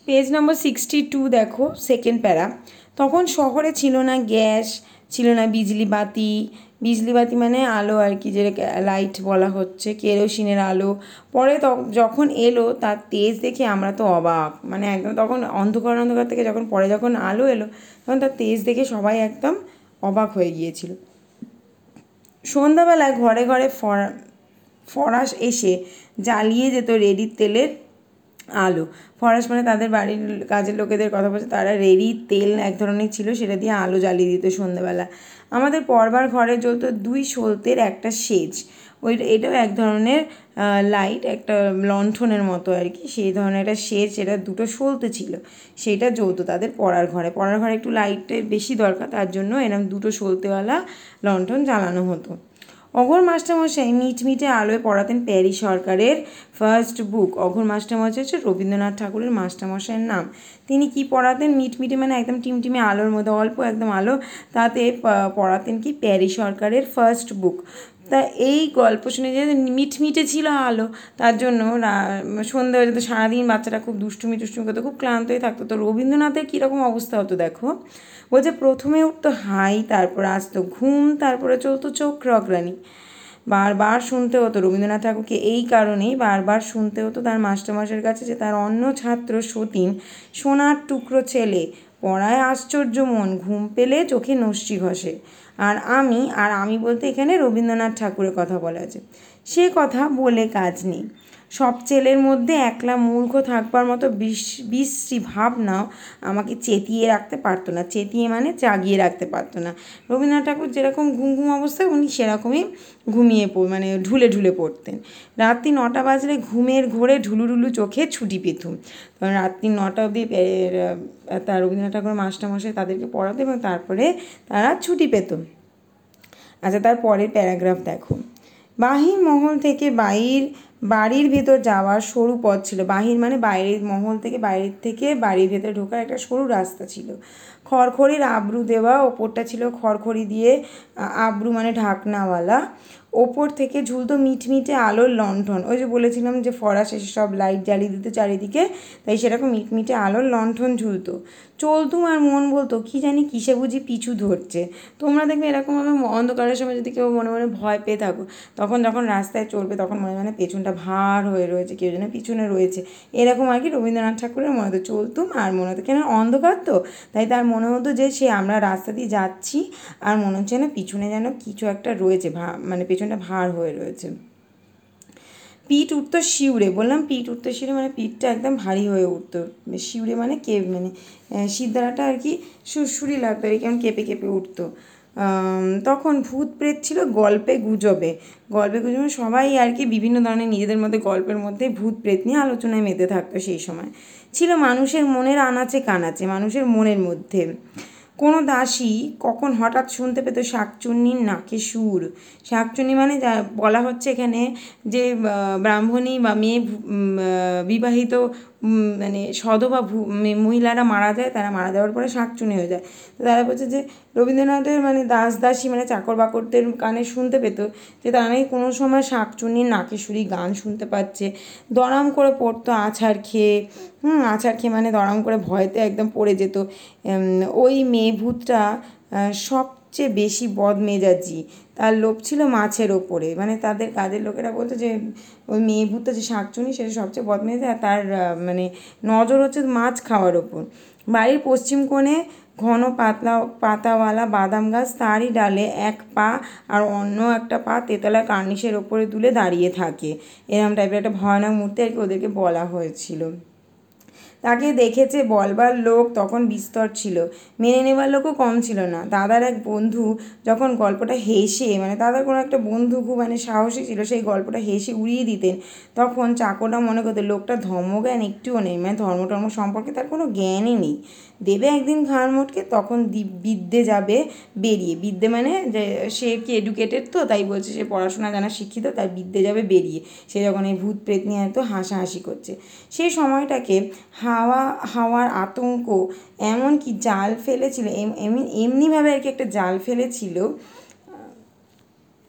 Page নম্বর 62 দেখো, second প্যারা। তখন শহরে ছিল না গ্যাস, ছিল না বিজলি বাতি। বিজলি বাতি মানে আলো আর কি, যে লাইট বলা হচ্ছে, কেরোসিনের আলো। পরে যখন এলো তার তেজ দেখে আমরা তো অবাক, মানে একদম তখন অন্ধকার অন্ধকার থেকে যখন পরে যখন আলো এলো তখন তার তেজ দেখে সবাই একদম অবাক হয়ে গিয়েছিল। সন্ধ্যাবেলায় ঘরে ঘরে ফরাশ এসে জ্বালিয়ে যেত রেডির তেলের আলো। ফরাশ মানে তাদের বাড়ির কাজের লোকেদের কথা বলছে, তারা রেড়ির তেল এক ধরনের ছিল, সেটা দিয়ে আলো জ্বালিয়ে দিত সন্ধ্যাবেলা। আমাদের পড়বার ঘরে জ্বলতো 2 সলতের একটা সেজ। এটাও এক ধরনের লাইট, একটা লণ্ঠনের মতো আর কি, সেই ধরনের একটা সেজ, সেটা 2টো সলতে ছিল, সেটা জ্বলতো তাদের পড়ার ঘরে। পড়ার ঘরে একটু লাইটের বেশি দরকার, তার জন্য এরকম 2টো সলতেওয়ালা লণ্ঠন জ্বালানো হতো। অঘোর মাস্টারমশাই মিটমিটে আলোয় পড়াতেন প্যারি সরকারের ফার্স্ট বুক। অঘোর মাস্টারমশাই হচ্ছে রবীন্দ্রনাথ ঠাকুরের মাস্টারমশাইয়ের নাম। তিনি কি পড়াতেন? মিটমিটে মানে একদম টিমটিমে আলোর মধ্যে, অল্প একদম আলো, তাতে পড়াতেন কি প্যারি সরকারের ফার্স্ট বুক। তা এই গল্প শুনে যে মিটমিটে ছিল আলো, তার জন্য সন্ধ্যা হয়ে যেত, সারাদিন বাচ্চারা খুব দুষ্টুমি টুষ্টুমি করতো, খুব ক্লান্ত হয়ে থাকতো। তো রবীন্দ্রনাথের কীরকম অবস্থা হতো দেখো, বলছে প্রথমে উঠতো হাই, তারপরে আসতো ঘুম, তারপরে চলতো চোখ রগড়ানি। বারবার শুনতে হতো রবীন্দ্রনাথ ঠাকুরকে, এই কারণেই বারবার শুনতে হতো তার মাস্টারমশাইয়ের কাছে যে তার অন্য ছাত্র সতীন সোনার টুকরো ছেলে, পড়ায় আশ্চর্য মন, ঘুম পেলে চোখে নস্যি ঘষে। আর আমি বলতে এখানে রবীন্দ্রনাথ ঠাকুরের কথা বলা আছে। সে কথা বলে কাজ নেই, সব ছেলের মধ্যে একলা মূর্খ থাকবার মতো বিশ্রী ভাবনাও আমাকে চেতিয়ে রাখতে পারতো না। চেতিয়ে মানে জাগিয়ে রাখতে পারতো না। রবীন্দ্রনাথ ঠাকুর যেরকম ঘুম ঘুম অবস্থায়, উনি সেরকমই মানে ঢুলে ঢুলে পড়তেন। রাত্রি 9টা বাজলে ঘুমের ঘোরে ঢুলুঢুলু চোখে ছুটি পেতুম। তখন রাত্রি 9টা অবধি তার রবীন্দ্রনাথ ঠাকুর মাস্টারমশাই তাদেরকে পড়াতো এবং তারপরে তারা ছুটি পেত। আচ্ছা, তার পরের প্যারাগ্রাফ দেখো। বাহির মহল থেকে বাড়ির ভেতর যাওয়ার সরু পথ ছিল। বাহির মানে বাইরের মহল থেকে, বাইরের থেকে বাড়ির ভেতরে ঢোকার একটা সরু রাস্তা ছিল। খড়খড়ির আবরু দেওয়া, ওপরটা ছিল খড়খড়ি দিয়ে আবরু মানে ঢাকনাওয়ালা। ওপর থেকে ঝুলতো মিটমিটে আলোর লণ্ঠন। ওই যে বলেছিলাম যে ফরাস এসে সব লাইট জ্বালিয়ে দিত চারিদিকে, তাই সেরকম মিটমিটে আলোর লণ্ঠন ঝুলতো। চলতুম আর মন বলতো কি জানি কিসে বুঝি পিছু ধরছে। তোমরা দেখবে এরকমভাবে অন্ধকারের সময় যদি কেউ মনে মনে ভয় পেয়ে থাকো, তখন যখন রাস্তায় চলবে তখন মনে মনে পেছনটা ভার হয়ে রয়েছে, কেউ যেন পিছনে রয়েছে, এরকম আর কি রবীন্দ্রনাথ ঠাকুরের মনে হতো। চলতুম আর মনে হতো, কেন অন্ধকার তো, তাই তার মনে হতো যে আমরা রাস্তা দিয়ে যাচ্ছি আর মনে হচ্ছে না পিছনে যেন কিছু একটা রয়েছে, মানে পেছনটা ভার হয়ে রয়েছে। পিঠ উঠতো শিউরে, বললাম পিঠ উঠতো শিউরে মানে পিঠটা একদম ভারী হয়ে উঠতো। শিউরে মানে মানে শিরদাঁড়াটা আর কি সুরসুরি লাগতো আর কি, কেমন কেঁপে কেঁপে উঠতো। তখন ভূত প্রেত ছিল গল্পে গুজবে। সবাই আর কি বিভিন্ন ধরনের নিজেদের মধ্যে গল্পের মধ্যে ভূত প্রেত নিয়ে আলোচনায় মেতে থাকতো সেই সময়। ছিল মানুষের মনের আনাচে কানাচে, মানুষের মনের মধ্যে। কোনো দাসী কখন হঠাৎ শুনতে পেত শাকচুন্নির নাকে সুর। শাকচুন্নি মানে যা বলা হচ্ছে এখানে, যে ব্রাহ্মণী বা মেয়ে বিবাহিত মানে সধবা মহিলারা মারা যায়, তারা মারা যাওয়ার পরে শাকচুনি হয়ে যায়। তো তারা বলছে যে রবীন্দ্রনাথের মানে দাসী মানে চাকর বাকরদের কানে শুনতে পেত যে তারা নাকি কোনো সময় শাকচুন্নির নাকে সুরি গান শুনতে পাচ্ছে। দড়াম করে পড়তো আছাড় খেয়ে, আছাড় খেয়ে মানে দড়াম করে ভয়তে একদম পড়ে যেত। ওই মেয়ে ভূতটা সবচেয়ে বেশি বদমেজাজি, তার লোভ ছিল মাছের ওপরে। মানে তাদের কাজের লোকেরা বলতো যে ওই মেয়ে ভূতটা যে শাকচুনি সেটা সবচেয়ে বদমেজাজি, আর তার মানে নজর হচ্ছে মাছ খাওয়ার ওপর। বাড়ির পশ্চিম কোণে ঘন পাতাওয়ালা বাদাম গাছ, তারই ডালে এক পা আর অন্য একটা পা তেতলা কার্নিশের ওপরে তুলে দাঁড়িয়ে থাকে। এরম টাইপের একটা ভয়ানক মূর্তি আর কি ওদেরকে বলা হয়েছিল। তাকে দেখেছে বলবার লোক তখন বিস্তর ছিল, মেনে নেবার লোকও কম ছিল না। দাদার এক বন্ধু যখন গল্পটা হেসে, মানে দাদার কোনো একটা বন্ধু খুব মানে সাহসী ছিল, সেই গল্পটা হেসে উড়িয়ে দিতেন, তখন চাকরটা মনে করতো লোকটা ধর্মজ্ঞান একটুও নেই, মানে ধর্ম টর্ম সম্পর্কে তার কোনো জ্ঞানই নেই। দেবে একদিন ঘাড় মোটকে, তখন বিদ্যে যাবে বেরিয়ে। বিদ্যে মানে যে সে কি এডুকেটেড, তো তাই বলছে সে পড়াশোনা জানা শিক্ষিত, তার বিদ্যে যাবে বেরিয়ে। সে যখন এই ভূত প্রেত নিয়ে এত হাসাহাসি করছে, সেই সময়টাকে হাওয়ার আতঙ্ক এমন কি জাল ফেলেছিল, এমনিভাবে আর কি একটা জাল ফেলেছিল